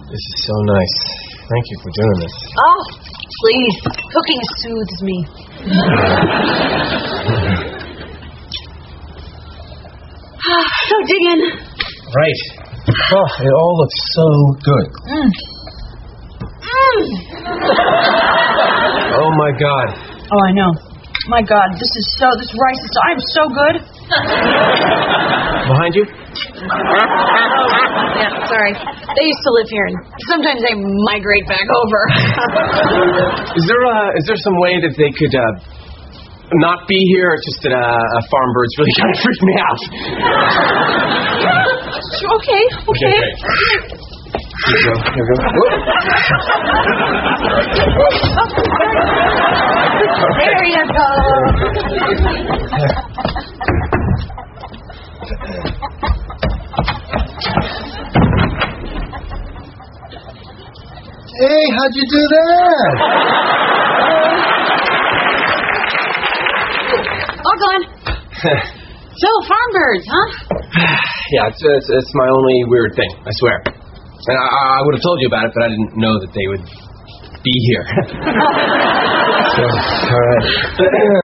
This is so nice. Thank you for doing this. Oh, please. Cooking soothes me. So dig in. Right. Oh, it all looks so good. Oh, my God. Oh, I know. My God, this rice is I'm so good. Behind you? Yeah, sorry. They used to live here, and sometimes they migrate back over. Is there some way that they could not be here? It's just that farm birds really kind of freak me out. Okay. Here we go. There you go. Hey, how'd you do that? Oh, Glenn. So, farm birds, huh? Yeah, it's my only weird thing, I swear. And I would have told you about it, but I didn't know that they would be here. So, all right.